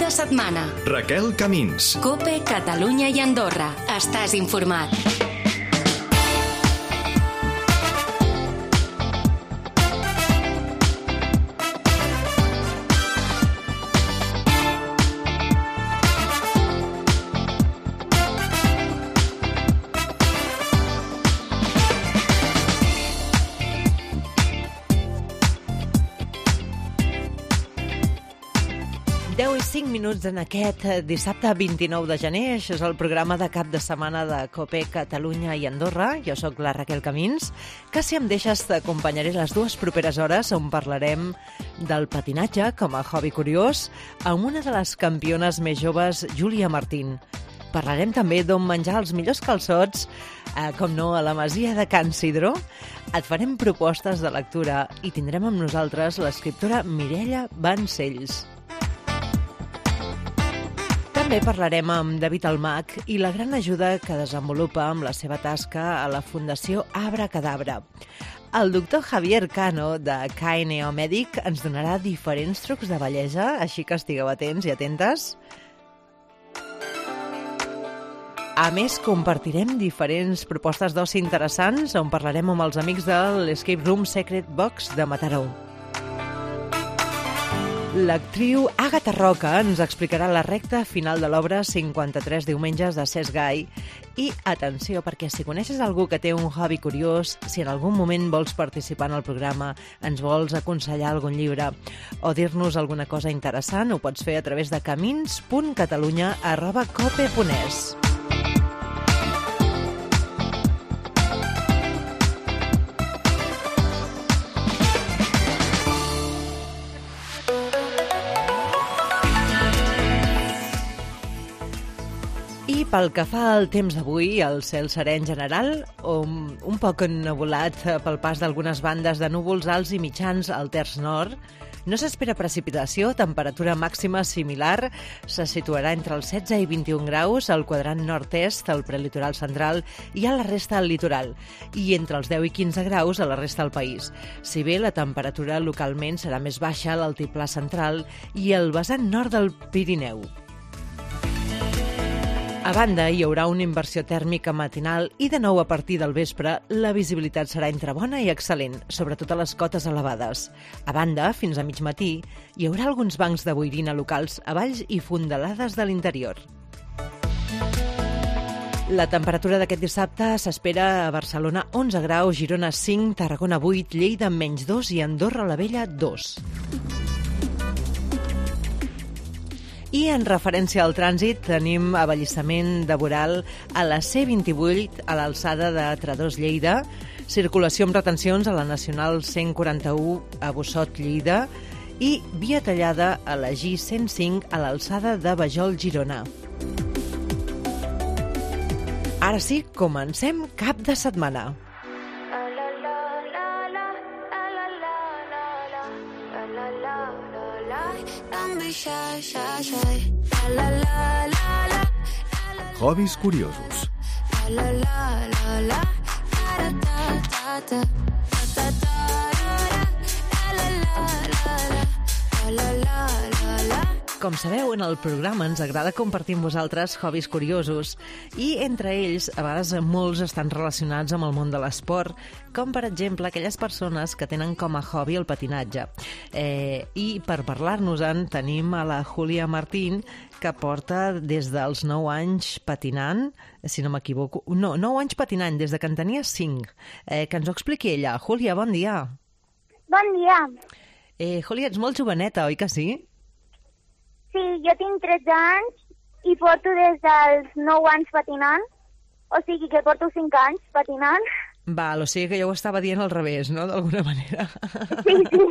de setmana. Raquel Camins. COPE, Catalunya i Andorra. Estàs informat. I 5 minuts en aquest dissabte 29 de gener. Això és el programa de cap de setmana de COPE, Catalunya i Andorra. Jo sóc la Raquel Camins, que si em deixes t'acompanyaré les dues properes hores on parlarem del patinatge com a hobby curiós amb una de les campiones més joves, Júlia Martín. Parlarem també d'on menjar els millors calçots, com no, a la masia de Can Sidró. Et farem propostes de lectura i tindrem amb nosaltres l'escriptora Mireia Vancells. També parlarem amb David Almach i la gran ajuda que desenvolupa amb la seva tasca a la Fundació Abracadabra. El doctor Javier Cano, de KNO Mèdic, ens donarà diferents trucs de bellesa, així que estigueu atents i atentes. A més, compartirem diferents propostes d'oci interessants on parlarem amb els amics de l'Escape Room Secret Box de Mataró. L'actriu Àgata Roca ens explicarà la recta final de l'obra 53 diumenges de Cesc Gai. I atenció, perquè si coneixes algú que té un hobby curiós, si en algun moment vols participar en el programa, ens vols aconsellar algun llibre o dir-nos alguna cosa interessant, ho pots fer a través de camins.catalunya@cope.es. I pel que fa al temps d'avui, el cel serè en general, un poc ennuvolat pel pas d'algunes bandes de núvols alts i mitjans al terç nord. No s'espera precipitació, temperatura màxima similar, se situarà entre els 16 i 21 graus al quadrant nord-est, al prelitoral central i a la resta del litoral, i entre els 10 i 15 graus a la resta del país. Si bé la temperatura localment serà més baixa a l'altiplà central i al vessant nord del Pirineu. A banda, hi haurà una inversió tèrmica matinal i de nou a partir del vespre la visibilitat serà entre bona i excel·lent, sobretot a les cotes elevades. A banda, fins a mig matí, hi haurà alguns bancs de boirina locals a valls i fondalades de l'interior. La temperatura d'aquest dissabte s'espera a Barcelona 11 graus, Girona 5, Tarragona 8, Lleida menys 2 i Andorra la Vella 2. I en referència al trànsit tenim avallissament de voral a la C28 a l'alçada de Tredòs Lleida, circulació amb retencions a la Nacional 141 a Bossot Lleida i via tallada a la G105 a l'alçada de Vajol Girona. Ara sí, comencem cap de setmana. Hobbies curiosos. Com sabeu, en el programa ens agrada compartir amb vosaltres hobbies curiosos i entre ells, a vegades, molts estan relacionats amb el món de l'esport, com per exemple aquelles persones que tenen com a hobby el patinatge. I per parlar-nos-en tenim a la Júlia Martín, que porta des dels 9 anys patinant, si no m'equivoco, 9 anys patinant, des de que en tenia 5. Que ens ho expliqui ella. Júlia, bon dia. Bon dia. Júlia, ets molt joveneta, oi que sí? Sí, jo tinc 13 anys i porto des dels 9 anys patinant, o sigui que porto 5 anys patinant. Val, o sigui que jo ho estava dient al revés, no?, d'alguna manera. Sí, sí.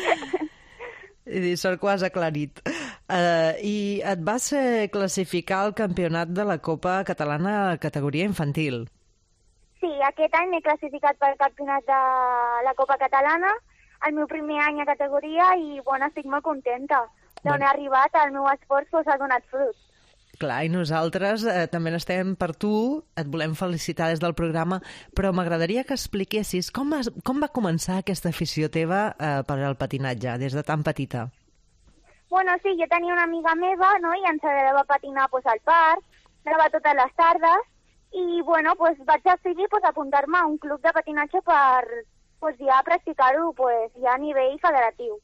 I sort que ho has aclarit. I et vas classificar al campionat de la Copa Catalana categoria infantil. Sí, aquest any m'he classificat pel campionat de la Copa Catalana, el meu primer any a categoria, i bueno, estic molt contenta d'on he arribat. El meu esforç ha donat fruit. Clar, i nosaltres també n'estem per tu, et volem felicitar des del programa, però m'agradaria que expliquessis com va començar aquesta afició teva per al patinatge, des de tan petita. Bueno, sí, jo tenia una amiga meva, no?, i ens agradava patinar pues, al parc, anava totes les tardes, i bueno, pues, vaig decidir pues, apuntar-me a un club de patinatge per pues, ja practicar-ho pues, ja a nivell federatiu.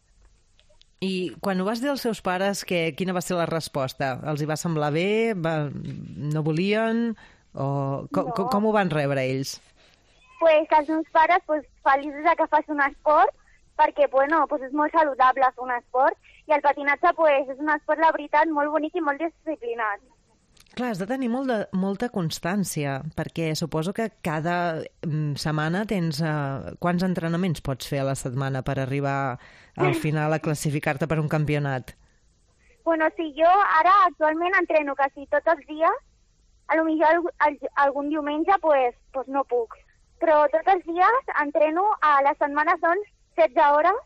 I quan ho vas dir als seus pares, quina va ser la resposta? Els hi va semblar bé? No volien? O com ho van rebre ells? Pues els meus pares pues, feliços que faci un esport, perquè bueno, pues, és molt saludable fer un esport, i el patinatge pues, és un esport, la veritat, molt bonic i molt disciplinat. Clar, has de tenir molta constància, perquè suposo que cada setmana tens... quants entrenaments pots fer a la setmana per arribar al final a classificar-te per un campionat? Bueno, sí, jo ara actualment entreno quasi tots els dies, a lo millor algun diumenge pues no puc, però tots els dies entreno, a la setmana són 16 hores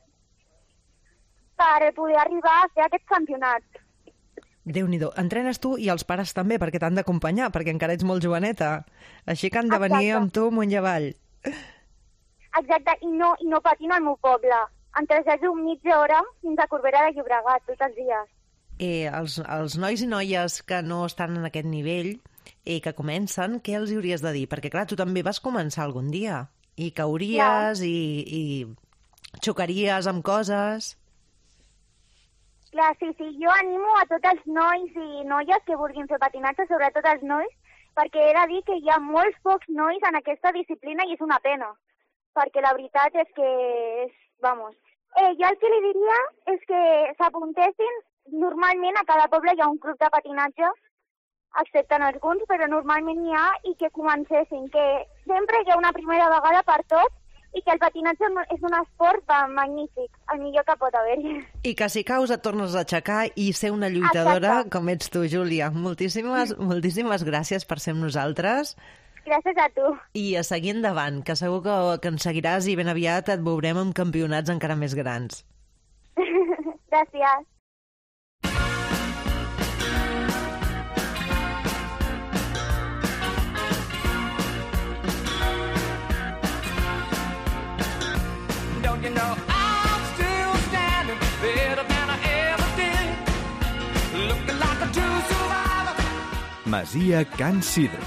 per poder arribar a fer aquest campionat. Déu-n'hi-do. Entrenes tu i els pares també, perquè t'han d'acompanyar, perquè encara ets molt joveneta. Així que han de venir amb tu amunt i avall. Exacte, i no patino al meu poble. Em trasllado mitja hora fins a Corbera de Llobregat, tots els dies. Els nois i noies que no estan en aquest nivell i que comencen, què els hauries de dir? Perquè, clar, tu també vas començar algun dia i cauries i xocaries amb coses. Clar, sí, jo animo a tots els nois i noies que vulguin fer patinatge, sobretot els nois, perquè he de dir que hi ha molts pocs nois en aquesta disciplina i és una pena, perquè la veritat és que vamos. Jo el que li diria és que s'apuntessin, normalment a cada poble hi ha un club de patinatge, excepte en alguns, però normalment hi ha, i que comencessin, que sempre hi ha una primera vegada per tot, i que el patinatge és un esport magnífic, el millor que pot haver-hi. I que si caus et tornes a aixecar i ser una lluitadora com ets tu, Júlia. Moltíssimes gràcies per ser amb nosaltres. Gràcies a tu. I a seguir endavant, que segur que en seguiràs i ben aviat et veurem en campionats encara més grans. Gràcies. You know, I'm still standing better than I ever did, looking like a true survivor. Masia Can Sidro.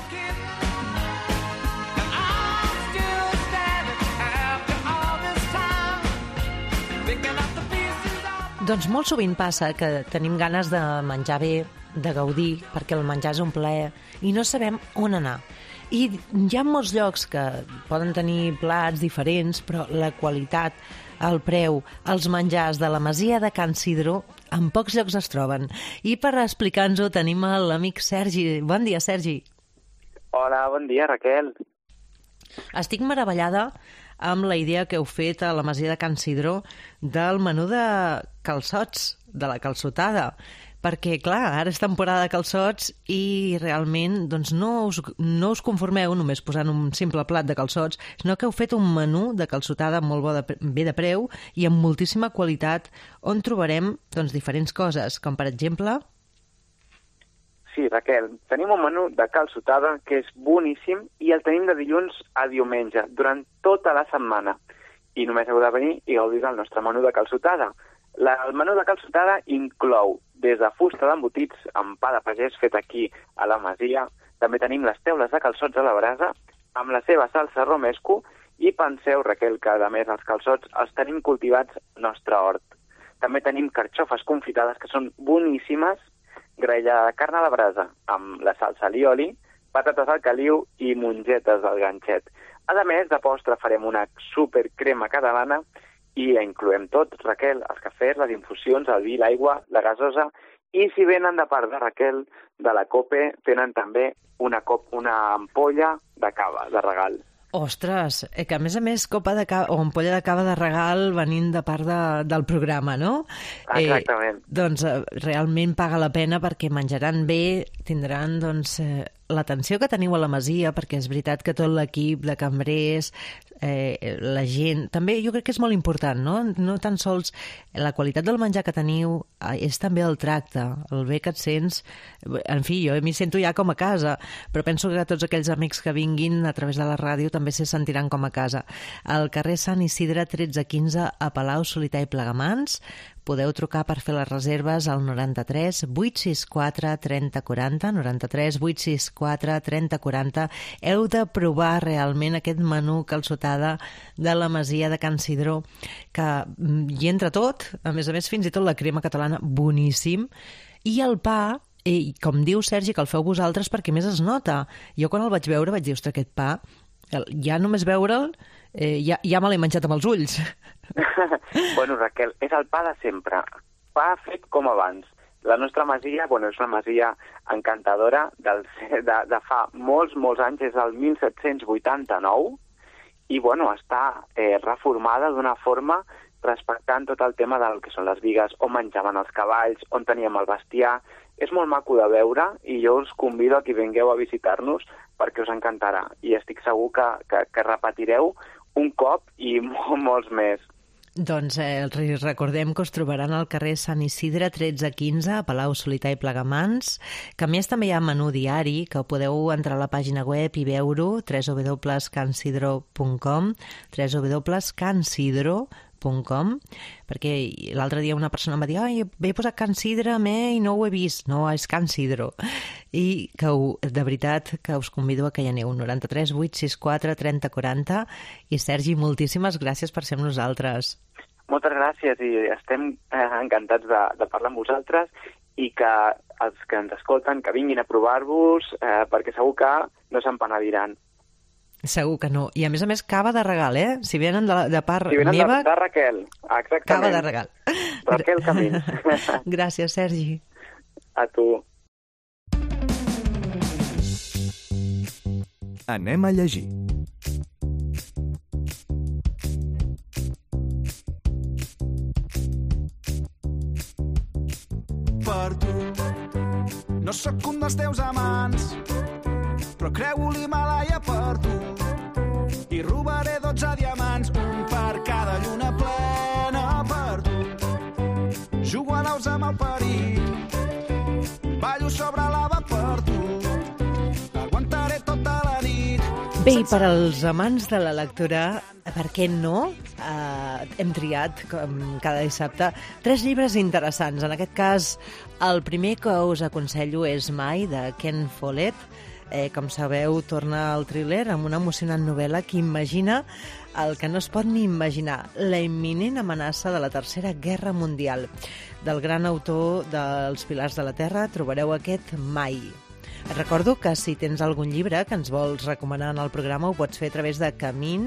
And I'm still standing after all this time, picking up the pieces of... Doncs molt sovint passa que tenim ganes de menjar bé, de gaudir, perquè el menjar és un plaer, i no sabem on anar. I hi ha molts llocs que poden tenir plats diferents, però la qualitat, el preu, els menjars de la Masia de Can Sidro, en pocs llocs es troben. I per explicar-nos-ho tenim l'amic Sergi. Bon dia, Sergi. Hola, bon dia, Raquel. Estic meravellada amb la idea que heu fet a la Masia de Can Sidro del menú de calçots, de la calçotada. Perquè, clar, ara és temporada de calçots i realment doncs, no us conformeu només posant un simple plat de calçots, sinó que heu fet un menú de calçotada molt bé de preu i amb moltíssima qualitat, on trobarem doncs, diferents coses, com per exemple... Sí, Raquel, tenim un menú de calçotada que és boníssim i el tenim de dilluns a diumenge, durant tota la setmana. I només heu de venir i gaudir del nostre menú de calçotada. El menú de calçotada inclou des de fusta d'embotits amb pa de pagès fet aquí a la Masia. També tenim les teules de calçots a la brasa amb la seva salsa romesco i penseu, Raquel, que a més els calçots els tenim cultivats al nostre hort. També tenim carxofes confitades que són boníssimes, graella de carn a la brasa amb la salsa alioli, patates al caliu i mongetes al ganxet. A més, de postre farem una supercrema catalana i incloem tot, Raquel, els cafès, les infusions, el vi, l'aigua, la gasosa, i si venen de part de Raquel, de la COPE, tenen també una ampolla de cava, de regal. Ostres, que a més copa de cava o ampolla de cava de regal venint de part del programa, no? Exactament. Doncs realment paga la pena perquè menjaran bé, tindran doncs, l'atenció que teniu a la Masia, perquè és veritat que tot l'equip de cambrers, la gent... També jo crec que és molt important, no? No tan sols la qualitat del menjar que teniu, és també el tracte, el bé que et sents... En fi, jo m'hi sento ja com a casa, però penso que tots aquells amics que vinguin a través de la ràdio també se sentiran com a casa. Al carrer Sant Isidre 1315 a Palau, Solità i Plegamans Podeu trucar per fer les reserves al 93 864 30 40, 93 864 30 40. Heu de provar realment aquest menú calçotada de la Masia de Can Sidró, que hi entra tot, a més, fins i tot la crema catalana, boníssim, i el pa, i com diu Sergi, que el feu vosaltres perquè més es nota. Jo quan el vaig veure vaig dir, ostres, aquest pa, ja només veure'l, ja me l'he menjat amb els ulls. Bueno, Raquel, és el pa de sempre. Pa fet com abans. La nostra masia, és una masia encantadora de fa molts anys, és el 1789, i, està reformada d'una forma respectant tot el tema del que són les bigues, on menjaven els cavalls, on teníem el bestiar. És molt maco de veure i jo us convido a que vingueu a visitar-nos perquè us encantarà. I estic segur que repetireu un cop i molts més. Doncs recordem que us trobaran al carrer Sant Isidre 1315 a Palau Solità i Plegamans, que a més també hi ha menú diari, que podeu entrar a la pàgina web i veure-ho, www.cansidro.com, www.cansidro.com, perquè l'altre dia una persona em va dir he posat Can Sidre i no ho he vist. No, és Can Sidro. I que de veritat que us convido a que hi aneu, 93 864 30 40. I Sergi, moltíssimes gràcies per ser amb nosaltres. Moltes gràcies i estem encantats de parlar amb vosaltres i que els que ens escolten que vinguin a provar-vos perquè segur que no se'n penediran. Segur que no. I a més, cava de regal, eh? Si venen de part meva... Si venen de Raquel, exactament. Cava de regal. Raquel Camins. Gràcies, Sergi. A tu. Anem a llegir. Per tu no sóc un dels teus amants, però creu l'Himàlaia per tu i robaré 12 diamants, un per cada lluna plena per tu. Jugo a naus amb el perill, ballo sobre lava per tu, aguantaré tota la nit. Bé, i per als amants de la lectura, per què no? Hem triat, com cada dissabte, 3 llibres interessants. En aquest cas, el primer que us aconsello és Mai, de Ken Follett. Com sabeu, torna al thriller amb una emocionant novel·la que imagina el que no es pot ni imaginar, la imminent amenaça de la Tercera Guerra Mundial. Del gran autor dels Pilars de la Terra trobareu aquest Mai. Et recordo que si tens algun llibre que ens vols recomanar en el programa ho pots fer a través de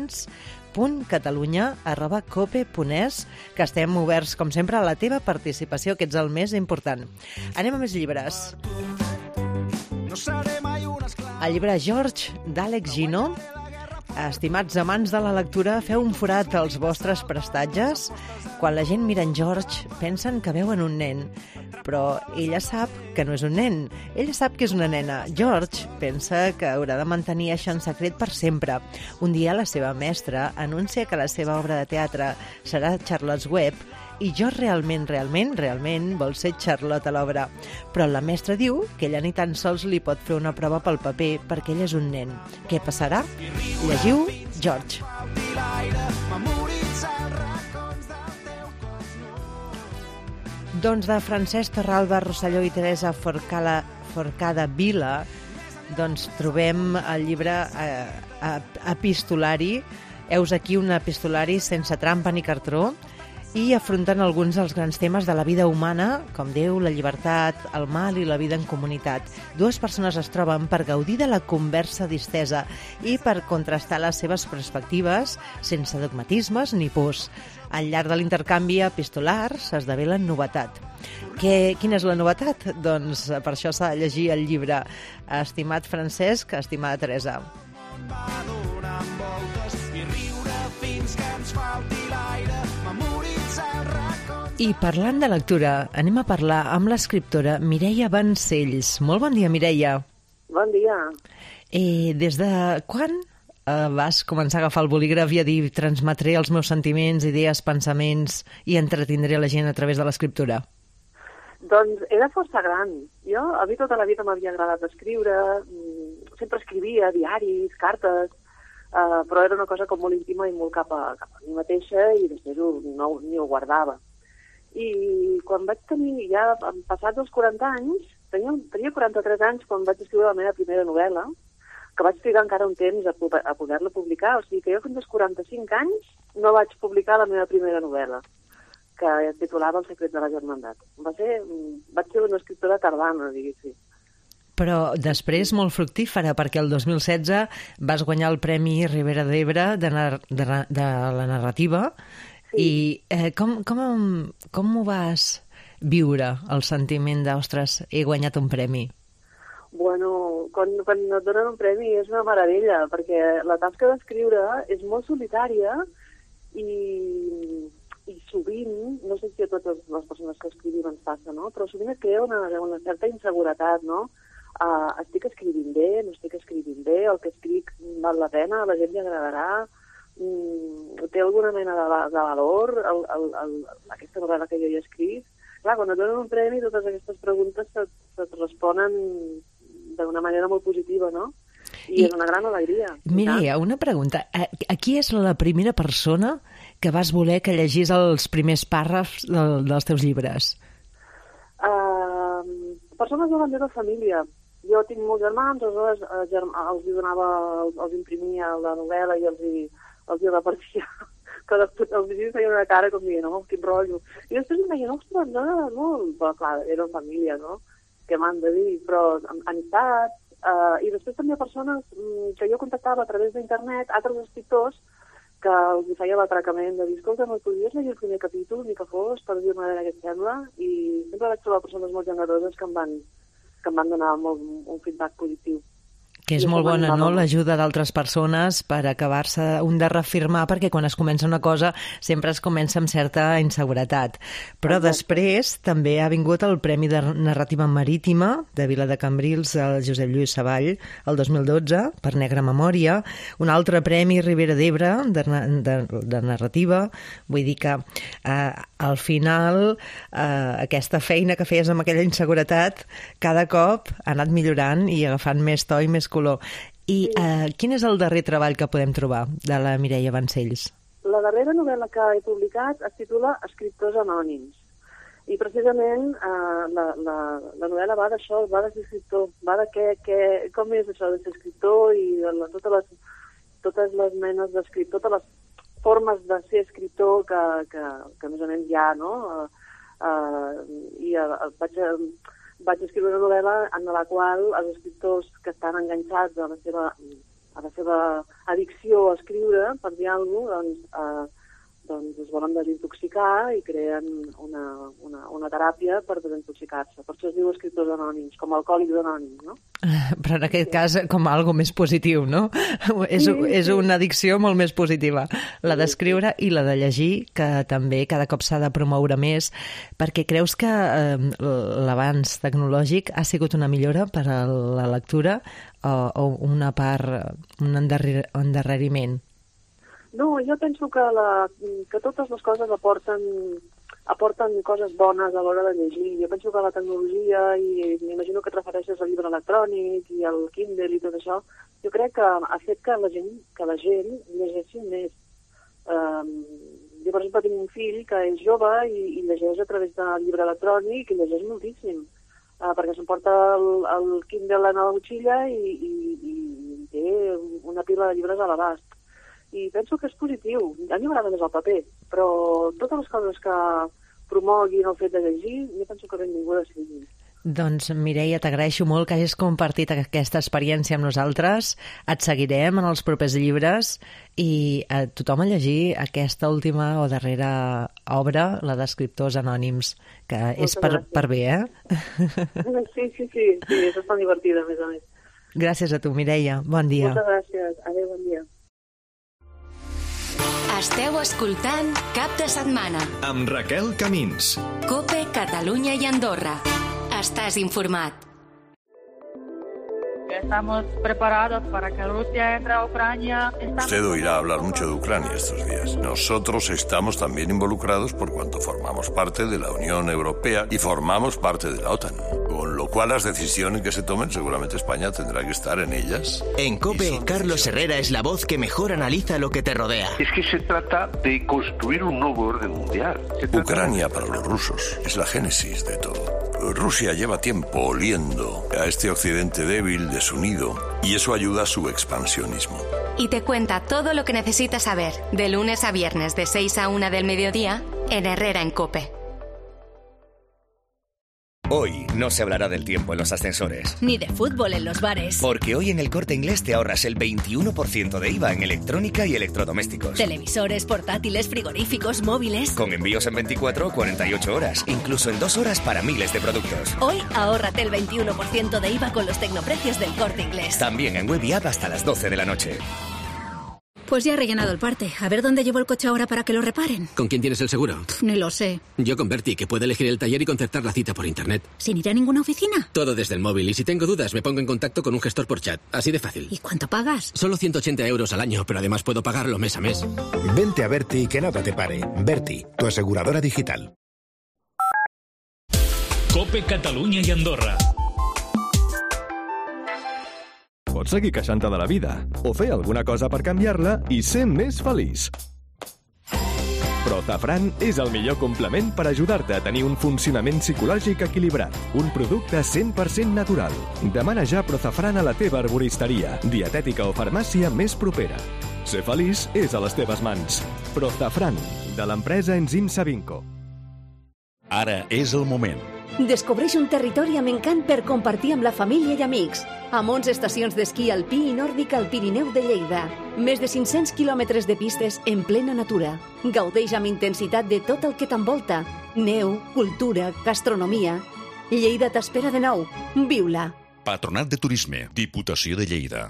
camins.catalunya@cope.es, que estem oberts, com sempre, a la teva participació, que ets el més important. Anem a més llibres. El llibre George, d'Àlex Gino. Estimats amants de la lectura, feu un forat als vostres prestatges. Quan la gent mira en George, pensen que veuen un nen, però ella sap que no és un nen. Ella sap que és una nena. George pensa que haurà de mantenir això en secret per sempre. Un dia la seva mestra anuncia que la seva obra de teatre serà Charlotte's Web i George realment vol ser Charlotte a l'obra. Però la mestra diu que ella ni tan sols li pot fer una prova pel paper perquè ell és un nen. Què passarà? Llegiu George. Doncs de Francesc Torralba, Rosselló i Teresa Forcada Vila, doncs trobem el llibre epistolari. Heus aquí un epistolari sense trampa ni cartró, i afronten alguns dels grans temes de la vida humana, com Déu, la llibertat, el mal i la vida en comunitat. Dues persones es troben per gaudir de la conversa distesa i per contrastar les seves perspectives sense dogmatismes ni pors. Al llarg de l'intercanvi epistolar s'esdevé la novetat. Quina és la novetat? Doncs per això s'ha de llegir el llibre. Estimat Francesc, estimada Teresa. I parlant de lectura, anem a parlar amb l'escriptora Mireia Vancells. Molt bon dia, Mireia. Bon dia. Des de quan vas començar a agafar el bolígraf i a dir transmetré els meus sentiments, idees, pensaments i entretindré la gent a través de l'escriptura? Doncs era força gran. A mi tota la vida m'havia agradat escriure, sempre escrivia diaris, cartes, però era una cosa com molt íntima i molt cap a mi mateixa i després ni ho guardava. I quan vaig tenir, ja passats els 40 anys, tenia 43 anys quan vaig escriure la meva primera novel·la, que vaig trigar encara un temps a poder-la publicar, o sigui que jo fins als 45 anys no vaig publicar la meva primera novel·la, que es titulava El secret de la germandat. Vaig ser una escriptora tardana, diguéssim. Però després molt fructífera, perquè el 2016 vas guanyar el Premi Ribera d'Ebre de la narrativa. Sí. I com ho vas viure, el sentiment de, ostres, he guanyat un premi? Bueno, quan et donen un premi és una meravella, perquè la tasca d'escriure és molt solitària i sovint, no sé si a totes les persones que escrivim ens passa, no? Però sovint et crea una certa inseguretat, no? Estic escrivint bé, no estic escrivint bé, el que escric val la pena, a la gent li agradarà, té alguna mena de valor aquesta novel·la que jo he escrit. Clar, quan et donen un premi, totes aquestes preguntes se't responen d'una manera molt positiva, no? I és una gran alegria. Mireia, una pregunta. Qui és la primera persona que vas voler que llegís els primers pàrrafs dels teus llibres? Persones de la meva família. Jo tinc molts germans, els imprimia la novel·la i els hi repartia. Que després els visites feien una cara com dient, no, quin rotllo. I després em deien, ostres, m'agrada molt. Però clar, era família, no? Què m'han de dir? Però amistats. I després també persones que jo contactava a través d'internet, altres escriptors, que els feia l'atracament de dir, escolta, no podries llegir el primer capítol, ni que fos, per dir-me què et sembla, i sempre vaig trobar persones molt generoses que em van donar un feedback positiu. Que és molt bona, no?, l'ajuda d'altres persones per acabar-se un de reafirmar, perquè quan es comença una cosa sempre es comença amb certa inseguretat. Però després també ha vingut el Premi de Narrativa Marítima de Viladecambrils del Josep Lluís Savall el 2012 per Negra Memòria, un altre Premi Ribera d'Ebre de narrativa. Vull dir que al final aquesta feina que feies amb aquella inseguretat cada cop ha anat millorant i agafant més to i més color. I quin és el darrer treball que podem trobar de la Mireia Vancells? La darrera novel·la que he publicat es titula Escriptors anònims. I precisament la novel·la va d'això, va de ser escriptor, va de com és això de ser escriptor i totes les menes d'escriptor, totes les formes de ser escriptor que més o menys hi ha, no? I vaig escriure una novel·la en la qual els escriptors que estan enganxats a la seva addicció a escriure, per dir alguna cosa, doncs es volen desintoxicar i creen una teràpia per desintoxicar-se. Per això es diu escriptors anònims, com alcohòlics anònims, no? Però en aquest cas com algo més positiu, no? És una addicció molt més positiva, la d'escriure i la de llegir, que també cada cop s'ha de promoure més, perquè creus que l'avanç tecnològic ha sigut una millora per a la lectura o una part, un endarreriment? No, jo penso que totes les coses aporten coses bones a l'hora de llegir. Jo penso que la tecnologia, i m'imagino que et refereixes al llibre electrònic i al Kindle i tot això, jo crec que ha fet que la gent llegeixi més. Jo, per exemple, tinc un fill que és jove i llegeix a través del llibre electrònic i llegeix moltíssim, perquè s'emporta el Kindle en la motxilla i té una pila de llibres a l'abast. I penso que és positiu. A mi m'agrada més el paper, però totes les coses que promoguin el fet de llegir, jo penso que benvingudes siguin. Doncs, Mireia, t'agraeixo molt que hagis compartit aquesta experiència amb nosaltres. Et seguirem en els propers llibres i a tothom a llegir aquesta última o darrera obra, la d'Escriptors Anònims, que és per bé, eh? Sí, és bastant divertida, a més a més. Gràcies a tu, Mireia. Bon dia. Moltes gràcies. Adéu, bon dia. Esteu escoltant Cap de Setmana amb Raquel Camins. COPE Catalunya i Andorra. Estàs informat. Estamos preparados para que Rusia entre a Ucrania. Usted oirá hablar mucho de Ucrania estos días. Nosotros estamos también involucrados por cuanto formamos parte de la Unión Europea y formamos parte de la OTAN. Con lo cual las decisiones que se tomen seguramente España tendrá que estar en ellas. En COPE, Carlos Herrera es la voz que mejor analiza lo que te rodea. Es que se trata de construir un nuevo orden mundial. Ucrania para los rusos es la génesis de todo. Rusia lleva tiempo oliendo a este occidente débil, desunido, y eso ayuda a su expansionismo. Y te cuenta todo lo que necesitas saber, de lunes a viernes de 6 a 1 del mediodía, en Herrera en COPE. Hoy no se hablará del tiempo en los ascensores. Ni de fútbol en los bares. Porque hoy en el Corte Inglés te ahorras el 21% de IVA en electrónica y electrodomésticos. Televisores, portátiles, frigoríficos, móviles. Con envíos en 24 o 48 horas. Incluso en 2 horas para miles de productos. Hoy ahórrate el 21% de IVA con los tecnoprecios del Corte Inglés. También en web y app hasta las 12 de la noche. Pues ya he rellenado el parte. A ver dónde llevo el coche ahora para que lo reparen. ¿Con quién tienes el seguro? Ni lo sé. Yo con Berti, que puede elegir el taller y concertar la cita por internet. ¿Sin ir a ninguna oficina? Todo desde el móvil. Y si tengo dudas, me pongo en contacto con un gestor por chat. Así de fácil. ¿Y cuánto pagas? Solo 180 euros al año, pero además puedo pagarlo mes a mes. Vente a Berti y que nada te pare. Berti, tu aseguradora digital. COPE Catalunya i Andorra. Pots seguir queixant-te de la vida o fer alguna cosa per canviar-la i ser més feliç. Prozafran és el millor complement per ajudar-te a tenir un funcionament psicològic equilibrat. Un producte 100% natural. Demana ja Prozafran a la teva arboristeria, dietètica o farmàcia més propera. Ser feliç és a les teves mans. Prozafran, de l'empresa Enzim Savinco. Ara és el moment. Descobreix un territori amb encant per compartir amb la família i amics. Amb 11 estacions d'esquí alpí i nòrdic al Pirineu de Lleida. Més de 500 quilòmetres de pistes en plena natura. Gaudeix amb intensitat de tot el que t'envolta. Neu, cultura, gastronomia. Lleida t'espera de nou. Viu-la. Patronat de Turisme, Diputació de Lleida.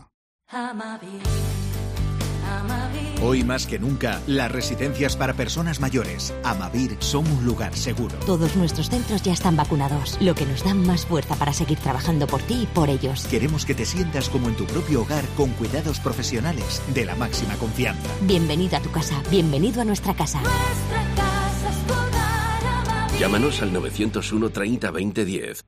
Hoy más que nunca, las residencias para personas mayores, Amavir, son un lugar seguro. Todos nuestros centros ya están vacunados, lo que nos da más fuerza para seguir trabajando por ti y por ellos. Queremos que te sientas como en tu propio hogar con cuidados profesionales de la máxima confianza. Bienvenido a tu casa, bienvenido a nuestra casa. Llámanos al 901 30 20 10.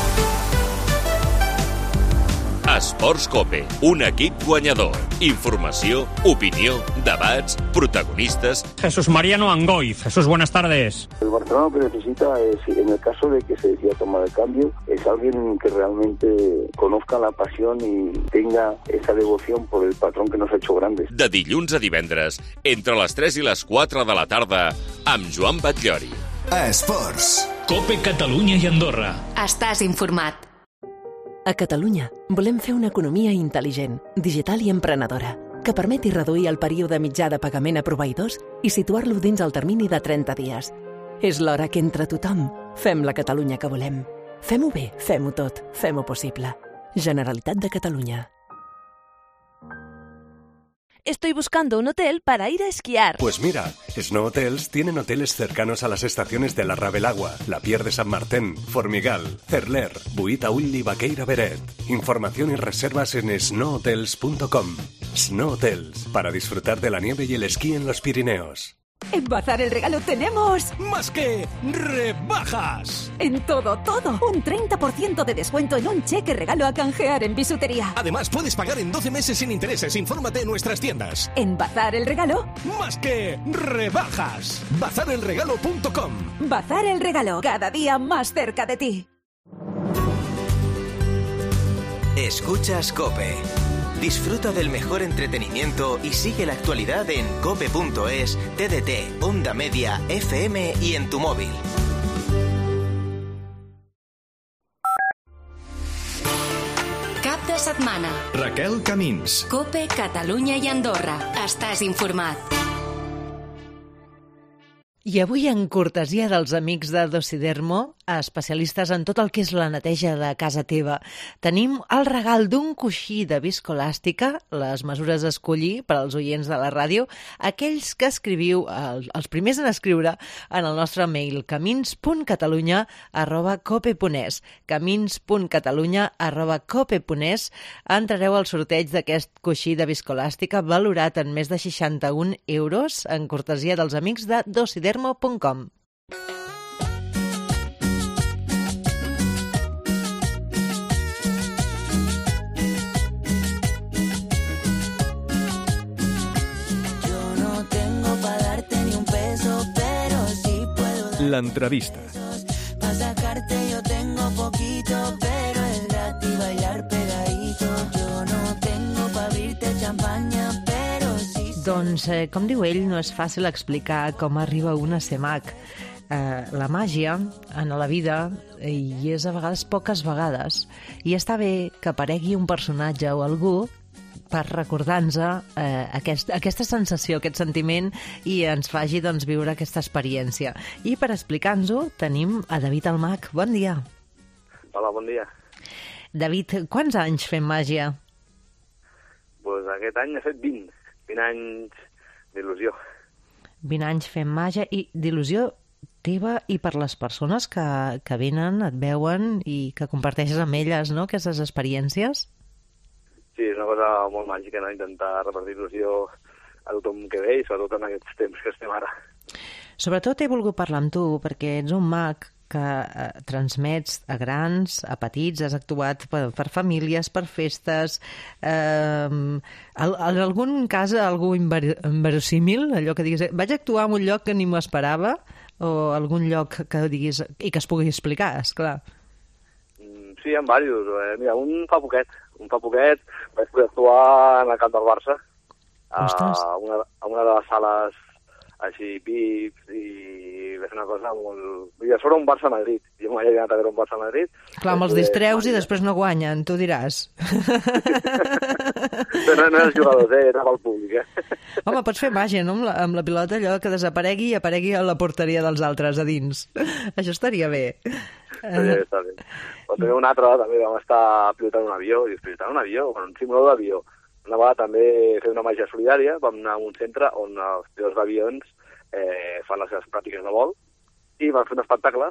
Esports COPE, un equip guanyador. Informació, opinió, debats, protagonistas. Jesús Mariano Angoiz. Jesús, buenas tardes. El Barcelona lo que necesita es, en el caso de que se decida tomar el cambio, es alguien que realmente conozca la pasión y tenga esa devoción por el patrón que nos ha hecho grandes. De dilluns a divendres, entre les 3 i les 4 de la tarda, amb Joan Batllori. Esports. COPE Catalunya i Andorra. Estàs informat. A Catalunya volem fer una economia intel·ligent, digital i emprenedora, que permeti reduir el període mitjà de pagament a proveïdors i situar-lo dins el termini de 30 dies. És l'hora que entre tothom fem la Catalunya que volem. Fem-ho bé, fem-ho tot, fem-ho possible. Generalitat de Catalunya. Estoy buscando un hotel para ir a esquiar. Pues mira, Snow Hotels tienen hoteles cercanos a las estaciones de la Ravelagua, la Pier de San Martín, Formigal, Cerler, Buitaulli y Baqueira Beret. Información y reservas en snowhotels.com. Snow Hotels, para disfrutar de la nieve y el esquí en los Pirineos. En Bazar el Regalo tenemos... ¡Más que rebajas! En todo, todo. Un 30% de descuento en un cheque regalo a canjear en bisutería. Además, puedes pagar en 12 meses sin intereses. Infórmate en nuestras tiendas. En Bazar el Regalo... ¡Más que rebajas! Bazarelregalo.com. Bazar el Regalo. Cada día más cerca de ti. Escuchas COPE. Disfruta del mejor entretenimiento y sigue la actualidad en cope.es, TDT, Onda Media, FM y en tu móvil. Cap de setmana. Raquel Camins. COPE Catalunya i Andorra. Estàs informat. I avui, en cortesia dels amics de Dosidermo, especialistes en tot el que és la neteja de casa teva, tenim el regal d'un coixí de viscoelàstica, les mesures a escollir per als oients de la ràdio, aquells que escriviu, els primers en escriure, en el nostre mail, camins.catalunya@cope.es. camins.catalunya@cope.es. Entrareu al sorteig d'aquest coixí de viscoelàstica valorat en més de 61 euros, en cortesia dels amics de Dosidermo.com. l'entrevista. Pa' sacarte yo tengo poquito, pero es gratis bailar pegadito. Yo no tengo pa' abrirte champaña, pero sí... Doncs, com diu ell, no és fàcil explicar com arriba un a ser mag. La màgia en la vida hi és a vegades poques vegades, i està bé que aparegui un personatge o algú per recordar-nos aquesta sensació, aquest sentiment, i ens faci viure aquesta experiència. I per explicar-nos-ho tenim a David el Mag. Bon dia. Hola, bon dia. David, quants anys fem màgia? Doncs aquest any he fet 20 anys d'il·lusió. 20 anys fent màgia i d'il·lusió teva i per les persones que venen, et veuen i que comparteixes amb elles, no?, aquestes experiències? Sí, és una cosa molt màgica, no?, intentar repartir il·lusió a tothom que ve i sobretot en aquests temps que estem ara. Sobretot he volgut parlar amb tu perquè ets un mag que transmets a grans, a petits, has actuat per famílies, per festes, en algun cas algú inverosímil, allò que diguis, vaig actuar en un lloc que ni m'ho esperava, o algun lloc que diguis i que es pugui explicar, esclar. Sí, hi ha diversos. Mira, un fa poquet vaig poder actuar en el camp del Barça, a una de les sales així pips, i va ser una cosa molt... I a sobre un Barça-Madrid. Jo mai he anat a veure un Barça-Madrid. Clar, me'ls distreus i després no guanyen, tu diràs. No els jugadors, era pel públic, Home, pots fer màgia, no?, amb la pilota, allò que desaparegui i aparegui a la porteria dels altres a dins. Això estaria bé. Sí, està bé. Però també un altre, també vam estar pilotant un avió, un simulador d'avió. Una vegada també fer una màgia solidària, vam anar a un centre on els pilots d'avions fan les seves pràctiques de vol i van fer un espectacle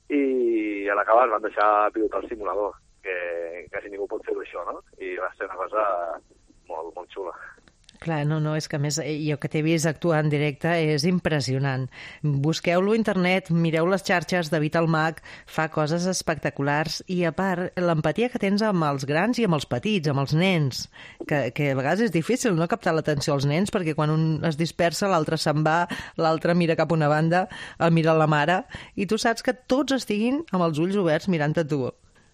i a l'acabar van deixar pilotar el simulador, que quasi ningú pot fer-ho això, no? I va ser una cosa molt, molt xula. Clar, no, és que a més jo que t'he vist actuar en directe és impressionant. Busqueu-lo a internet, mireu les xarxes, David el Mag fa coses espectaculars i a part l'empatia que tens amb els grans i amb els petits, amb els nens, que a vegades és difícil no captar l'atenció als nens perquè quan un es dispersa l'altre se'n va, l'altre mira cap a una banda, el mira la mare i tu saps que tots estiguin amb els ulls oberts mirant a tu.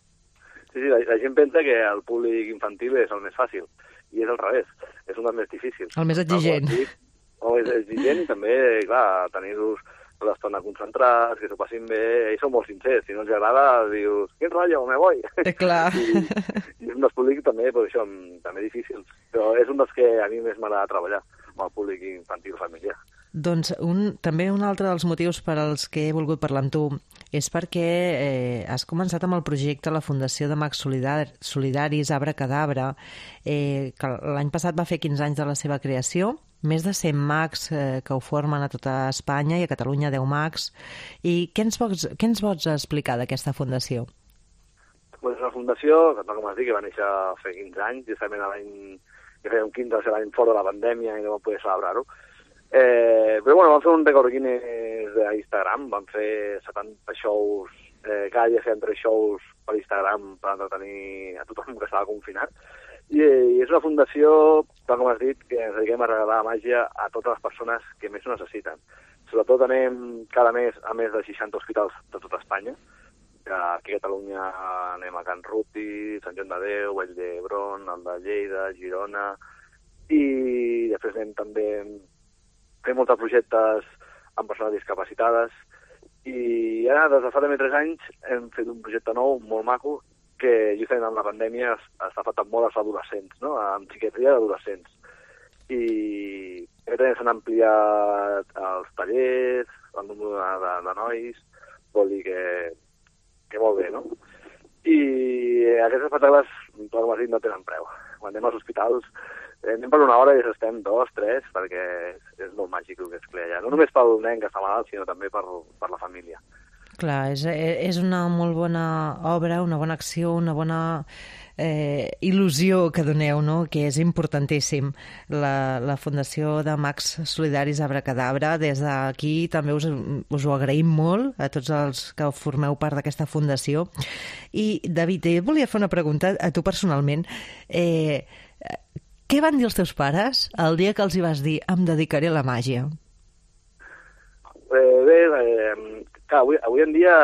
Sí, la gent pensa que el públic infantil és el més fàcil i és al revés, és un dels més difícils. El més exigent. És exigent i també, clar, tenir-los tota l'estona concentrats, que s'ho passin bé, ells són molt sincers, si no els agrada dius, quin rotllo, me voy. Clar. I és un dels públics també, per això, també difícils, però és un dels que a mi més m'agrada treballar, amb el públic infantil familiar. Doncs també un altre dels motius per als que he volgut parlar amb tu és perquè has començat amb el projecte la Fundació de Mags Solidaris Abracadabra, que l'any passat va fer 15 anys de la seva creació, més de 100 mags que ho formen a tota Espanya i a Catalunya 10 mags. I què ens vols explicar d'aquesta fundació? Pues la fundació, com has dit, que va néixer fa 15 anys, justament l'any que fèiem 15 va ser l'any fora de la pandèmia i no vam poder celebrar-ho. Però bueno, vam fer un rècord Guinness d'Instagram, vam fer 70 shows, cada dia fèiem 3 shows per Instagram per entretenir a tothom que estava confinat. I és una fundació, tal com has dit, que ens dediquem a regalar màgia a totes les persones que més ho necessiten. Sobretot anem cada mes a més de 60 hospitals de tota Espanya. Aquí a Catalunya anem a Can Ruti, Sant Joan de Déu, Vall d'Hebron, el de Lleida, Girona, i després anem també fem molts projectes amb persones discapacitades i ara, des de fa també 3 anys, hem fet un projecte nou, molt maco, que justament amb la pandèmia està afectant molt als adolescents, no?, amb psiquiatria d'adolescents. I també s'han ampliat els tallers, el número de nois, vol dir que molt bé, no? I aquests espectacles, com has dit, no tenen preu. Quan anem als hospitals anem per 1 hora i estem 2, 3, perquè és molt màgic el que es crea allà. No només pel nen que està malalt, sinó també per la família. Clar, és una molt bona obra, una bona acció, una bona il·lusió que doneu, no?, que és importantíssim. La Fundació de Mags Solidaris Abracadabra, des d'aquí també us ho agraïm molt a tots els que formeu part d'aquesta fundació. I, David, volia fer una pregunta a tu personalment. Què van dir els teus pares el dia que els hi vas dir em dedicaré a la màgia? Bé, Clar, avui en dia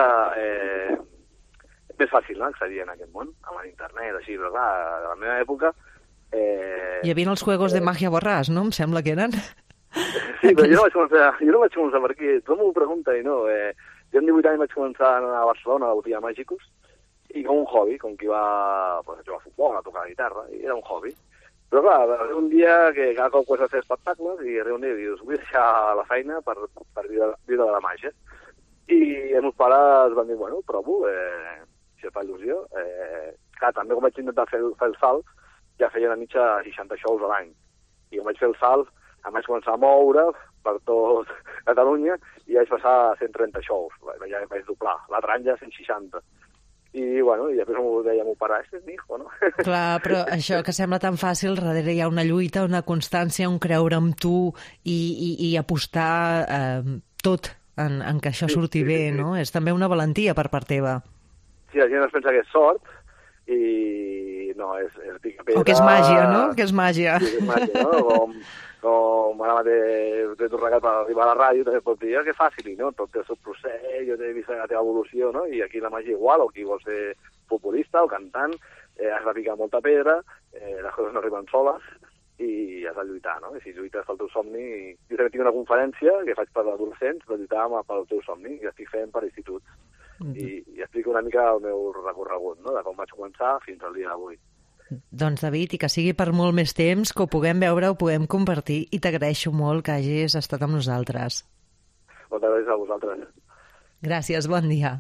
és més fàcil, no?, accedir en aquest món, amb l'internet, així, però clar, a la meva època... Hi havia els Juegos de Magia Borràs, no?, em sembla que eren. Sí, però jo no vaig començar per aquí, tothom m'ho pregunta i no. Jo amb 18 anys vaig començar a anar a Barcelona, a la botiga Màgicos, i com un hobby, com qui va a jugar a futbol, a tocar la guitarra, i era un hobby. Però clar, un dia que cada cop vas a fer espectacles i un dia dius, vull deixar la feina per viure de la màgia. I els meus pares van dir, bueno, provo, si et fa il·lusió. Clar, també com vaig intentar fer el salt, ja feia una mitja 60 shows a l'any. I com vaig fer el salt, em vaig començar a moure per tot Catalunya i vaig passar a 130 shows. Ja vaig doblar. L'altre any ja 160. I, bueno, i després m'ho deia meu pare, este és mi hijo, no? Clar, però això que sembla tan fàcil, darrere hi ha una lluita, una constància, un creure en tu i apostar tot en que això surti bé, no? És també una valentia per part teva. Sí, la gent es pensa que és sort i no, és pica pedra... O que és màgia, no? Que és màgia. Sí, que és màgia, no? Com ara mateix t'he tornat per arribar a la ràdio, també pot dir que és fàcil, no? Tot té el seu procés, jo t'he vist la teva evolució, no? I aquí la màgia igual, o qui vol ser futbolista o cantant, has de picar molta pedra, les coses no arriben soles i has de lluitar, no? I si lluites pel teu somni... Jo també tinc una conferència que faig per adolescents de lluitar pel teu somni, que estic fent per instituts. I explico una mica el meu recorregut, no? De com vaig començar fins al dia d'avui. Doncs, David, i que sigui per molt més temps, que ho puguem veure, ho puguem compartir, i t'agraeixo molt que hagis estat amb nosaltres. Moltes gràcies a vosaltres. Gràcies, bon dia.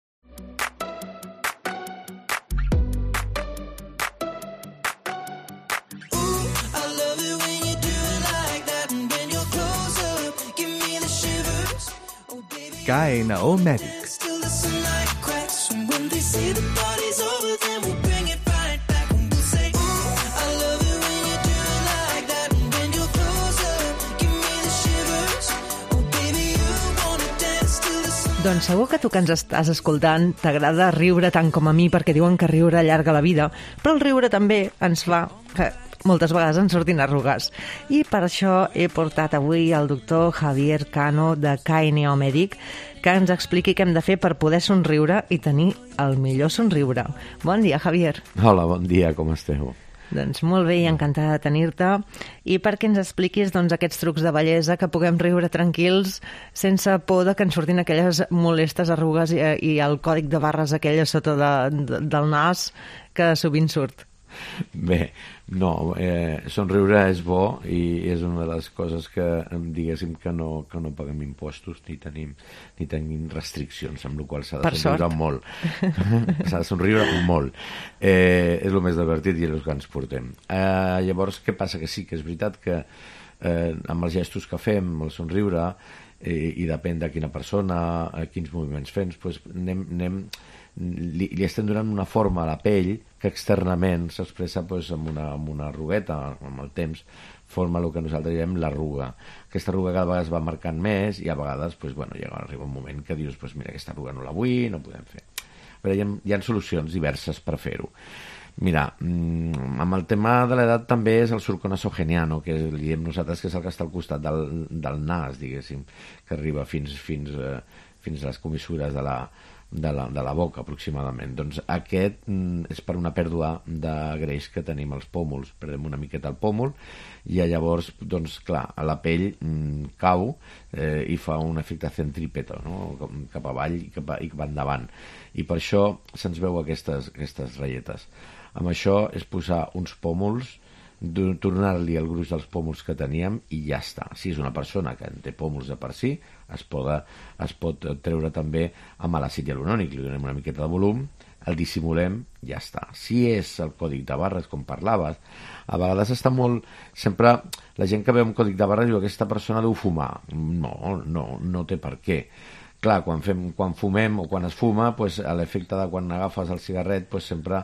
KNO Mèdic. Doncs segur que tu que ens estàs escoltant t'agrada riure tant com a mi, perquè diuen que riure allarga la vida, però el riure també ens fa que moltes vegades ens surtin arrugues. I per això he portat avui el doctor Javier Cano de KNO Mèdic, que ens expliqui què hem de fer per poder somriure i tenir el millor somriure. Bon dia, Javier. Hola, bon dia, com esteu? Doncs molt bé i encantada de tenir-te. I perquè ens expliquis aquests trucs de bellesa, que puguem riure tranquils sense por de que ens surtin aquelles molestes arrugues i el còdic de barres aquell a sota del nas que sovint surt. Bé, no, somriure és bo i és una de les coses que diguéssim que no paguem impostos ni tenim restriccions, amb la qual s'ha de somriure molt. S'ha de somriure molt. És el més divertit i és el que ens portem. Llavors, què passa? Que sí, que és veritat que amb els gestos que fem, el somriure, i depèn de quina persona, quins moviments fem, doncs li estem donant una forma a la pell que externament s'expressa amb una arrugueta, amb el temps forma el que nosaltres diem l'arruga. Aquesta arruga cada vegada es va marcant més i a vegades arriba un moment que dius mira, aquesta arruga no la vull, no podem fer. Però hi ha solucions diverses per fer-ho. Mira, amb el tema de l'edat també és el surco nasogeniano, que li diem nosaltres que és el que està al costat del nas, diguéssim, que arriba fins a les comissures de la boca, aproximadament. Doncs aquest és per una pèrdua de greix que tenim als pòmuls. Perdem una miqueta el pòmul i llavors, doncs, clar, la pell cau i fa un efecte centrípeto, no? Cap avall i cap endavant. I per això se'ns veu aquestes ratlletes. Amb això és posar uns pòmuls, tornar-li el gruix dels pòmuls que teníem i ja està. Si és una persona que en té pòmuls de per si, es pot treure també amb l'àcid hialurònic, li donem una miqueta de volum, el dissimulem, ja està. Si és el còdic de barres, com parlaves, a vegades està molt... Sempre la gent que veu un còdic de barres diu que aquesta persona deu fumar. No té per què. Clar, quan fumem o quan es fuma, l'efecte de quan agafes el cigarret sempre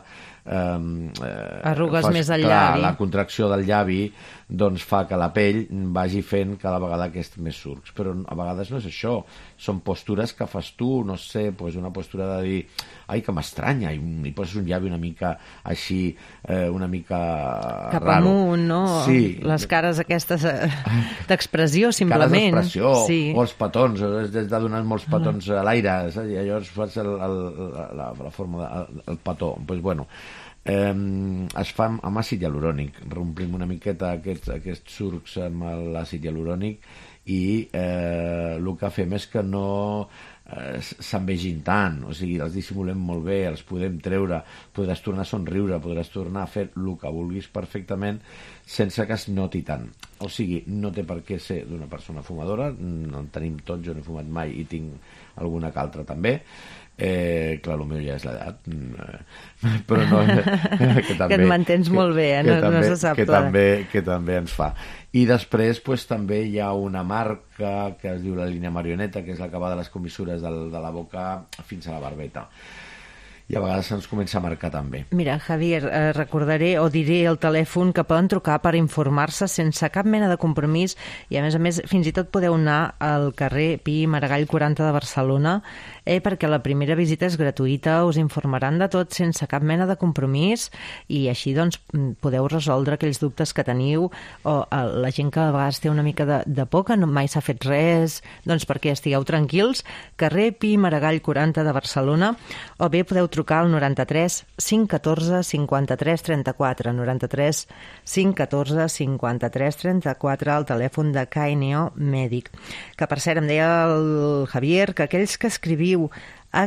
arrugues més al llavi. La contracció del llavi doncs fa que la pell vagi fent cada vegada aquests més surcs, però a vegades no és això, són postures que fas tu, no sé, pues una postura de dir ai, que m'estranya, i poses un llavi una mica així, una mica cap raro. amunt, no? Sí. Les cares aquestes d'expressió, simplement. Cares d'expressió, sí. O els petons, has de donar molts petons a l'aire, i llavors fas la forma del petó. Doncs bueno, es fa amb àcid hialurònic, romplim una miqueta aquests surcs amb l'àcid hialurònic i el que fem és que no se'n vegin tant, o sigui, els dissimulem molt bé, els podem treure, podràs tornar a somriure, podràs tornar a fer el que vulguis perfectament sense que es noti tant. O sigui, no té per què ser d'una persona fumadora, no en tenim tots, jo no he fumat mai i tinc alguna que altra també. Clar, el meu ja és l'edat, però no, que també, que et mantens molt bé, no se sap. Que també ens fa. I després també hi ha una marca que es diu la línia marioneta, que és la que va de les comissures de la boca fins a la barbeta. I a vegades se'ns comença a marcar també. Mira, Javier, recordaré o diré el telèfon que poden trucar per informar-se sense cap mena de compromís i, a més, fins i tot podeu anar al carrer Pi Maragall 40 de Barcelona perquè la primera visita és gratuïta, us informaran de tot sense cap mena de compromís i així doncs podeu resoldre aquells dubtes que teniu o la gent que a vegades té una mica de por, que mai s'ha fet res, doncs perquè estigueu tranquils. Carrer Pi Maragall 40 de Barcelona, o bé podeu trucar al 93 514 53 34, 93 514 53 34, al telèfon de KNO Mèdic. Que, per cert, em deia el Javier que aquells que escriviu a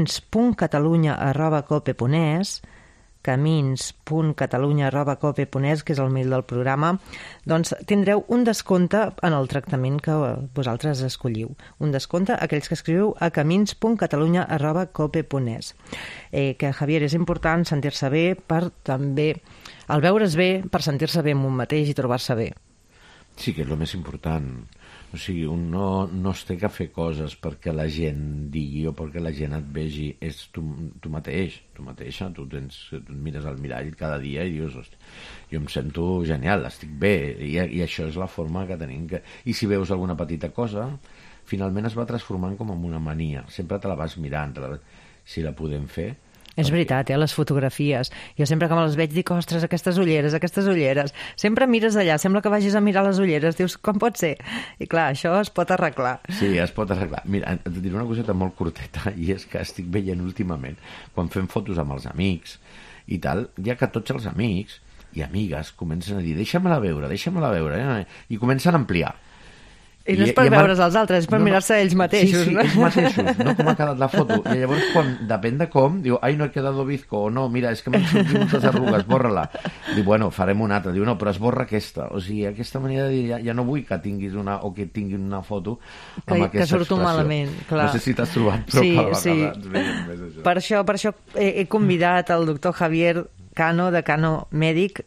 camins.catalunya@cope.es, camins.catalunya@cope.es, que és el mail del programa, doncs tindreu un descompte en el tractament que vosaltres escolliu. Un descompte a aquells que escriviu a camins.catalunya@cope.es. Que, Javier, és important sentir-se bé per també, al veure's bé, per sentir-se bé amb un mateix i trobar-se bé. Sí, que és el més important. O sigui, un no es té que fer coses perquè la gent digui o perquè la gent et vegi, és tu mateix, tu mateixa, tu et mires al mirall cada dia i dius, hosti, jo em sento genial, estic bé, i això és la forma que tenim. I si veus alguna petita cosa, finalment es va transformant com en una mania, sempre te la vas mirant, si la podem fer. És veritat, les fotografies. Jo sempre que me les veig dic, ostres, aquestes ulleres. Sempre mires allà, sembla que vagis a mirar les ulleres. Dius, com pot ser? I clar, això es pot arreglar. Sí, es pot arreglar. Mira, et diré una coseta molt curteta, i és que estic veient últimament, quan fem fotos amb els amics i tal, ja que tots els amics i amigues comencen a dir, deixa-me-la veure, i comencen a ampliar. I no és per veure's els altres, és per mirar-se ells mateixos. Sí, ells mateixos, no com ha quedat la foto. I llavors, depèn de com, diu, ai, no he quedado bizco, o no, mira, és que m'han sortit moltes arrugues, borra-la. Diu, bueno, farem una altra. Diu, no, però esborra aquesta. O sigui, aquesta manera de dir, ja no vull que tinguis o que tinguin una foto amb aquesta expressió. Que surto malament, clar. No sé si t'has trobat, però cada vegada ens veiem més això. Per això he convidat el doctor Javier Cano, de KNO Mèdic,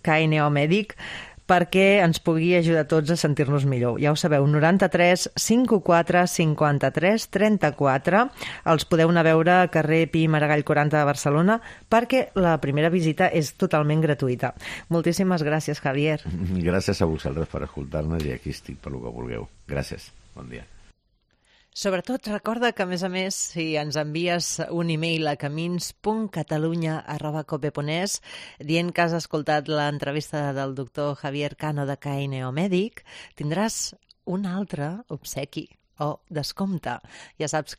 perquè ens pugui ajudar tots a sentir-nos millor. Ja ho sabeu, 93 54 53 34. Els podeu anar a veure a carrer Pi Maragall 40 de Barcelona perquè la primera visita és totalment gratuïta. Moltíssimes gràcies, Javier. Gràcies a vosaltres per escoltar-nos i aquí estic per lo que vulgueu. Gràcies. Bon dia. Sobretot, recorda que, a més, si ens envies un e-mail a camins.catalunya@cope.es dient que has escoltat l'entrevista del doctor Javier Cano de KNO Mèdic, tindràs un altre obsequi o descompte. Ja saps,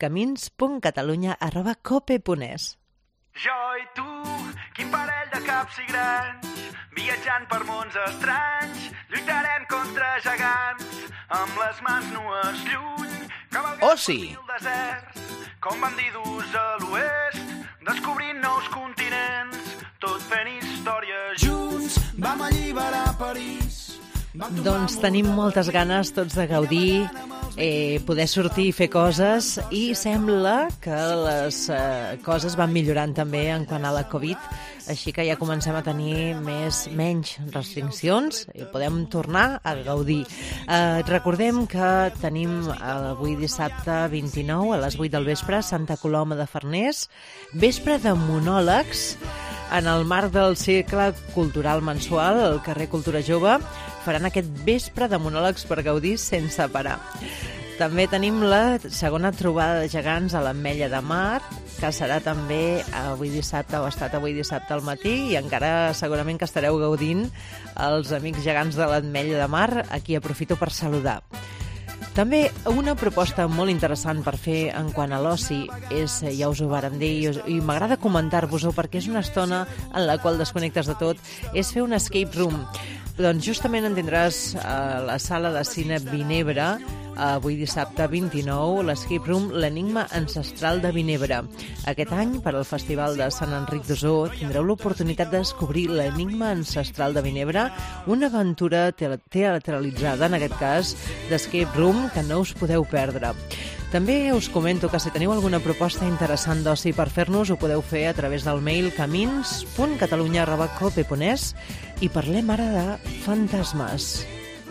camins.catalunya@cope.es. Jo i tu, quin parell de caps i grans, viatjant per mons estranys, lluitarem contra gegants, amb les mans nues lluny, cavalgant sí. pel desert, com bandidus a l'oest, descobrint nous continents, tot fent història junts, vam alliberar París. Doncs tenim moltes ganes tots de gaudir, poder sortir i fer coses, i sembla que les coses van millorant també en quant a la Covid, així que ja comencem a tenir menys restriccions i podem tornar a gaudir. Recordem que tenim avui dissabte 29 a les 8 del vespre Santa Coloma de Farners, vespre de monòlegs, en el marc del cicle cultural mensual, el carrer Cultura Jove, faran aquest vespre de monòlegs per gaudir sense parar. També tenim la segona trobada de gegants a l'Ametlla de Mar, que serà també avui dissabte, o ha estat avui dissabte al matí, i encara segurament que estareu gaudint els amics gegants de l'Ametlla de Mar, a qui aprofito per saludar. També una proposta molt interessant per fer en quant a l'oci és, ja us ho vàrem dir, i m'agrada comentar-vos-ho perquè és una estona en la qual desconnectes de tot, és fer un escape room. Doncs justament en tindràs a la sala de cine Vinebre, avui dissabte 29, l'escape room L'Enigma Ancestral de Vinebre. Aquest any, per al Festival de Sant Enric d'Osó, tindreu l'oportunitat de descobrir l'Enigma Ancestral de Vinebre, una aventura teatralitzada, en aquest cas, d'escape room que no us podeu perdre. També us comento que si teniu alguna proposta interessant d'oci per fer-nos, ho podeu fer a través del mail camins.catalunya@cope.es i parlem ara de fantasmes.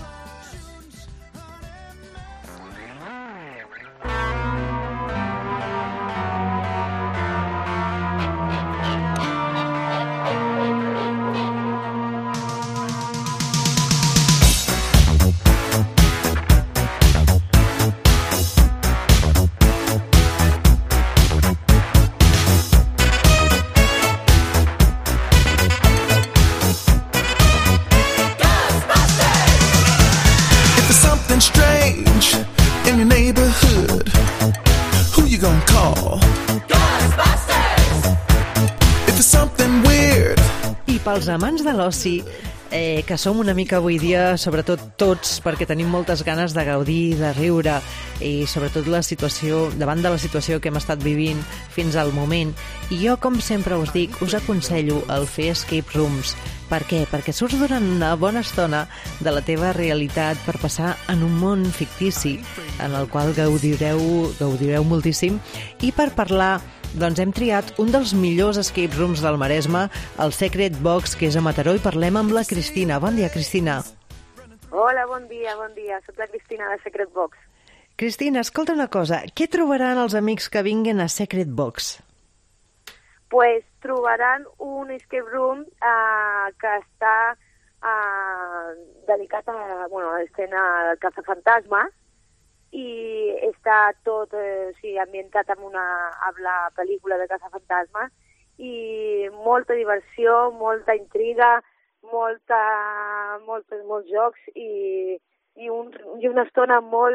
Pels amants de l'oci, que som una mica avui dia, sobretot tots, perquè tenim moltes ganes de gaudir, de riure, i sobretot davant de la situació que hem estat vivint fins al moment. I jo, com sempre us dic, us aconsello el fer escape rooms. Per què? Perquè surts durant una bona estona de la teva realitat per passar en un món fictici, en el qual gaudireu moltíssim, i per parlar. Doncs hem triat un dels millors escape rooms del Maresme, el Secret Box, que és a Mataró, i parlem amb la Cristina. Bon dia, Cristina. Hola, bon dia. Soc la Cristina de Secret Box. Cristina, escolta una cosa. Què trobaran els amics que vinguen a Secret Box? Pues trobaran un escape room que està dedicat a l'escena del caçafantasmes, i està tot ambientat amb la pel·lícula de caçafantasmes, i molta diversió, molta intriga, molts jocs i una estona molt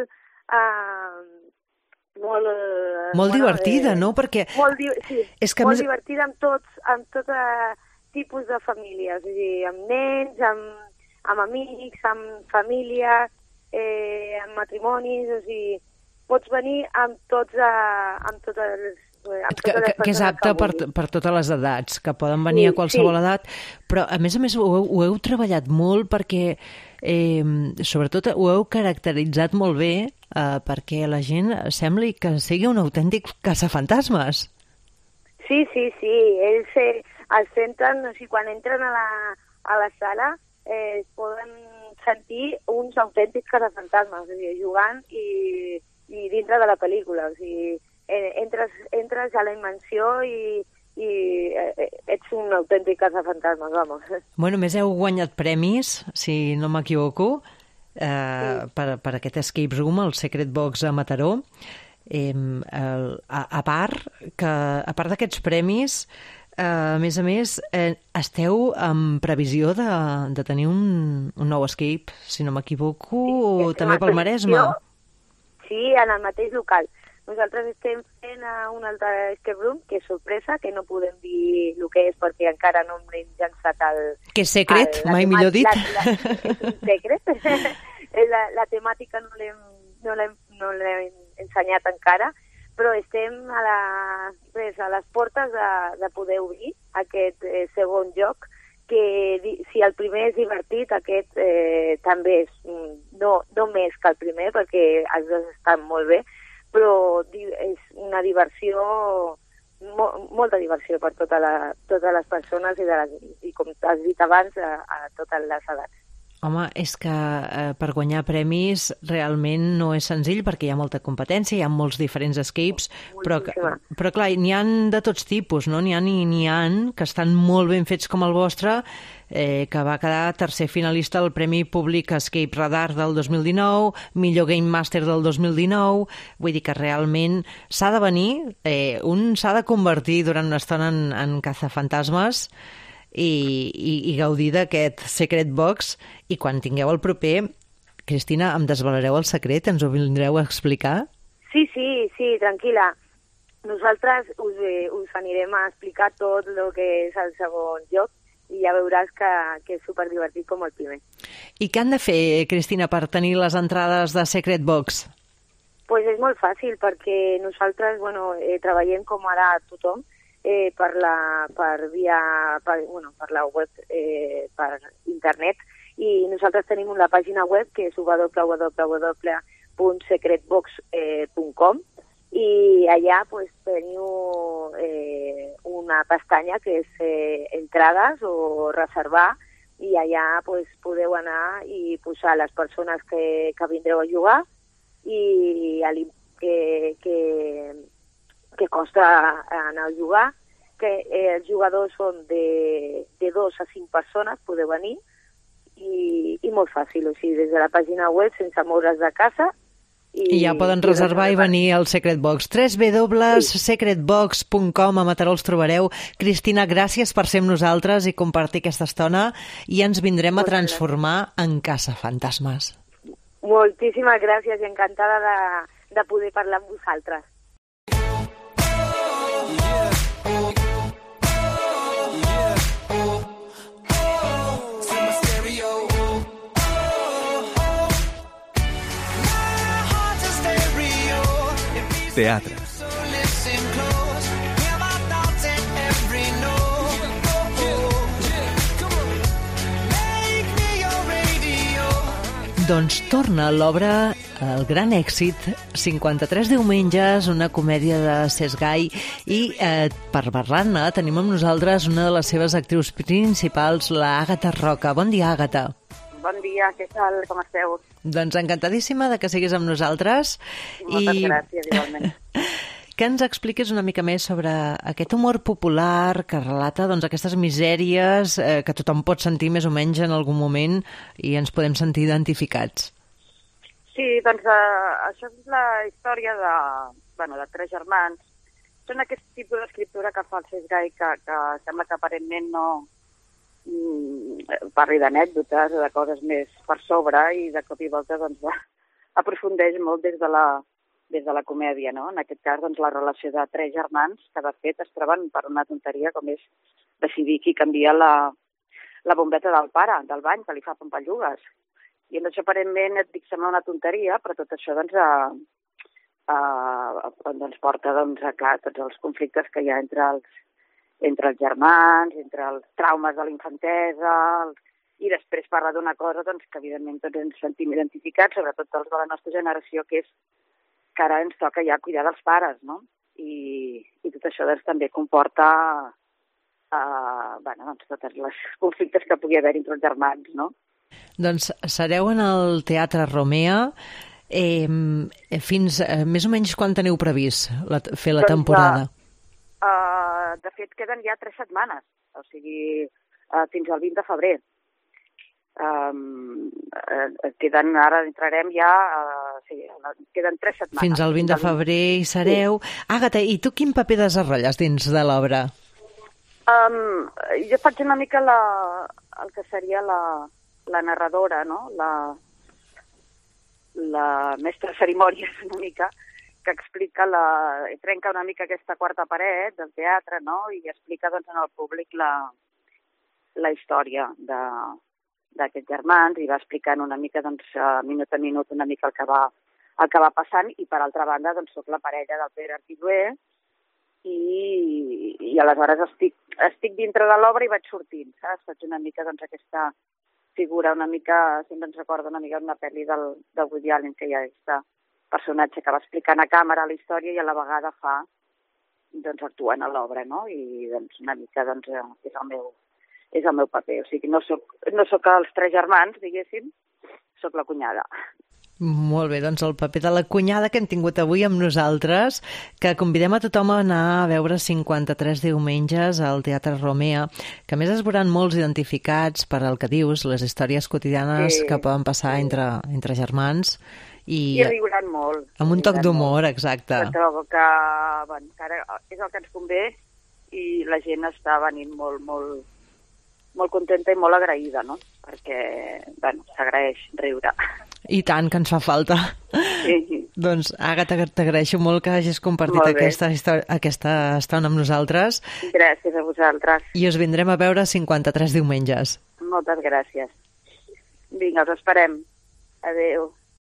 divertida, no? Perquè molt divertida amb tot tipus de famílies, és a dir, amb nens, amb amics, amb família, amb matrimonis, o sigui, pots venir amb totes les persones que és apte per totes les edats, que poden venir a qualsevol edat, però a més ho heu treballat molt perquè sobretot ho heu caracteritzat molt bé perquè la gent sembli que sigui un autèntic caçafantasmes. Sí, ells es senten, o sigui, quan entren a la sala es poden sentir uns autèntics caçafantasmes, és a dir, jugant i dintre de la pel·lícula. O sigui, entres a la immersió i ets un autèntic caçafantasmes, vamos. Bueno, més heu guanyat premis, si no m'equivoco, per aquest escape room, el Secret Box a Mataró. A part d'aquests premis, a més, esteu en previsió de tenir un nou escape, si no m'equivoco, també pel Maresme. Sí, en el mateix local. Nosaltres estem fent un altre escape room, que és sorpresa, que no podem dir el que és perquè encara no hem llançat el... Que és secret, mai millor dit. És un secret. La temàtica no l'hem ensenyat encara, però estem a les portes de poder obrir aquest segon joc, que si el primer és divertit, aquest també és no més que el primer, perquè els dos estan molt bé, però és una diversió, molta diversió per totes les persones i com has dit abans, a totes les edats. Home, és que per guanyar premis realment no és senzill perquè hi ha molta competència, hi ha molts diferents escapes, però clar, n'hi ha de tots tipus, no? N'hi ha que estan molt ben fets com el vostre, que va quedar tercer finalista al Premi Públic Escape Radar del 2019, millor Game Master del 2019, vull dir que realment s'ha de venir, un s'ha de convertir durant una estona en cazafantasmes i gaudir d'aquest Secret Box, i quan tingueu el proper, Cristina, em desvelareu el secret? Ens ho vindreu a explicar? Sí, tranquil·la. Nosaltres us anirem a explicar tot el que és el segon joc i ja veuràs que és superdivertit com el primer. I què han de fer, Cristina, per tenir les entrades de Secret Box? Pues és molt fàcil, perquè nosaltres treballem com ara tothom, per la web, per internet, i nosaltres tenim una pàgina web que és www.secretbox.com, i allà teniu una pestanya que és entrades o reservar, i allà podeu anar i posar les persones que vindreu a jugar i que costa anar a jugar, que els jugadors són de 2 a 5 persones, podeu venir, i molt fàcil, o sigui, des de la pàgina web, sense moure's de casa. I ja poden reservar i venir al Secret Box. www.secretbox.com, a Mataró els trobareu. Cristina, gràcies per ser amb nosaltres i compartir aquesta estona, i ens vindrem a transformar en caçafantasmes. Moltíssimes gràcies i encantada de poder parlar amb vosaltres. Teatre. Doncs torna l'obra, el gran èxit, 53 diumenges, una comèdia de Cesc Gai, i per parlar-ne tenim amb nosaltres una de les seves actrius principals, la Àgata Roca. Bon dia, Àgata. Bon dia, què tal, com esteu? Doncs encantadíssima de que siguis amb nosaltres. Moltes gràcies, igualment. Que ens expliquis una mica més sobre aquest humor popular que relata aquestes misèries que tothom pot sentir més o menys en algun moment i ens podem sentir identificats. Sí, doncs això és la història de 3 germans. Són aquest tipus d'escriptura que fa el Cesc Gai que sembla que aparentment no parli d'anècdotes o de coses més per sobre, i de cop i volta aprofundeix molt des de la comèdia, no? En aquest cas, la relació de 3 germans que, de fet, es troben per una tonteria com és decidir qui canvia la bombeta del pare, del bany, que li fa pampallugues. I això, aparentment, et dic, sembla una tonteria, però tot això porta a tots els conflictes que hi ha entre els germans, entre els traumes de la infantesa, i després parla d'una cosa que, evidentment, tots ens sentim identificats, sobretot els de la nostra generació, que és que ara ens toca ja cuidar dels pares, no? I tot això també comporta tots els conflictes que pugui haver entre els germans, no? Doncs sereu en el Teatre Romea. Fins més o menys quan teniu previst fer la temporada? De fet, queden ja 3 setmanes, o sigui, fins al 20 de febrer. Ara entrarem ja, queden 3 setmanes. Fins al 20 de febrer hi sereu. Sí. Àgata, i tu quin paper desenrotlles dins de l'obra? Jo faig una mica el que seria la narradora, no? La mestra de cerimònies, una mica, que explica trenca una mica aquesta quarta paret del teatre, no? I explica en el públic la història d'aquests germans, i va explicant una mica, minut a minut, una mica el que va passant, i per altra banda, soc la parella del Pere Artiduer, i aleshores estic dintre de l'obra i vaig sortint, saps? Faig una mica aquesta figura, una mica, sempre ens recorda una mica una pel·li de Woody Allen, que hi ha aquest personatge que va explicant a càmera la història i a la vegada actuant a l'obra, no? I una mica és és el meu paper. O sigui, no soc els 3 germans, diguéssim, soc la cunyada. Molt bé, doncs el paper de la cunyada que hem tingut avui amb nosaltres, que convidem a tothom a anar a veure 53 diumenges al Teatre Romea, que a més es veuran molts identificats per el que dius, les històries quotidianes que poden passar entre germans. I riuran molt. Amb un toc d'humor, exacte. Jo trobo que ara és el que ens convé i la gent està venint molt, molt, molt contenta i molt agraïda, no? Perquè, s'agraeix riure. I tant, que ens fa falta. Sí. Doncs, Àgata, t'agraeixo molt que hagis compartit aquesta estona amb nosaltres. Gràcies a vosaltres. I us vindrem a veure 53 diumenges. Moltes gràcies. Vinga, us esperem. Adéu.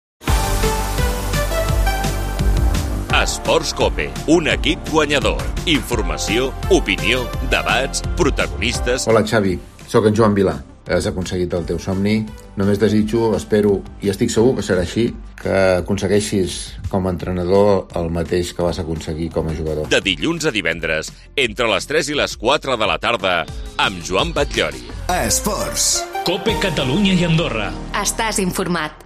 Esports Cope, un equip guanyador. Informació, opinió, debats, protagonistes... Hola, Xavi. Soc en Joan Vilà. Has aconseguit el teu somni. Només desitjo, espero, i estic segur que serà així, que aconsegueixis com a entrenador el mateix que vas aconseguir com a jugador. De dilluns a divendres, entre les 3 i les 4 de la tarda, amb Joan Batllori. Esports. Cope Catalunya i Andorra. Estàs informat.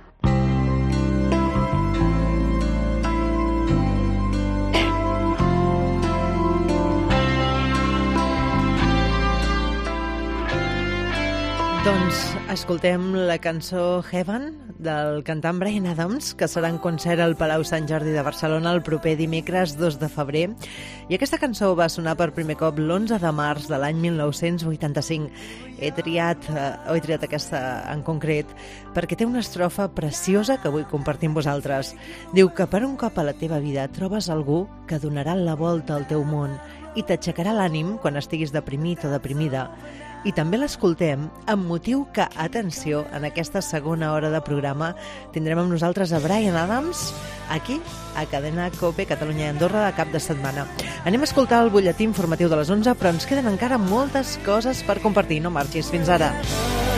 Doncs escoltem la cançó Heaven del cantant Bryan Adams, que serà en concert al Palau Sant Jordi de Barcelona el proper dimecres 2 de febrer. I aquesta cançó va sonar per primer cop l'11 de març de l'any 1985. He triat aquesta en concret perquè té una estrofa preciosa que vull compartir amb vosaltres. Diu que per un cop a la teva vida trobes algú que donarà la volta al teu món i t'aixecarà l'ànim quan estiguis deprimit o deprimida. I també l'escoltem amb motiu que, atenció, en aquesta segona hora de programa tindrem amb nosaltres a Bryan Adams aquí, a Cadena Cope, Catalunya i Andorra, de cap de setmana. Anem a escoltar el butlletí informatiu de les 11, però ens queden encara moltes coses per compartir. No marxis, fins ara.